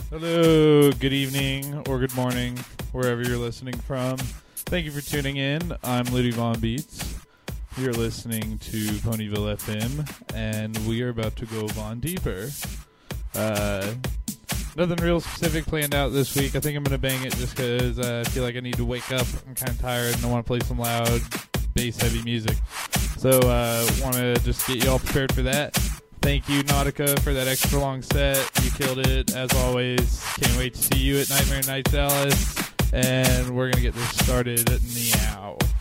Hello, good evening, or good morning, wherever you're listening from. Thank you for tuning in. I'm Ludi Von Beats. You're listening to Ponyville FM, and we are about to go Von Deeper. Nothing real specific planned out this week. I think I'm going to bang it just because I feel like I need to wake up. I'm kind of tired, and I want to play some loud, bass-heavy music. So want to just get you all prepared for that. Thank you, Nautica, for that extra long set. You killed it, as always. Can't wait to see you at Nightmare Nights, Dallas. And we're going to get this started now.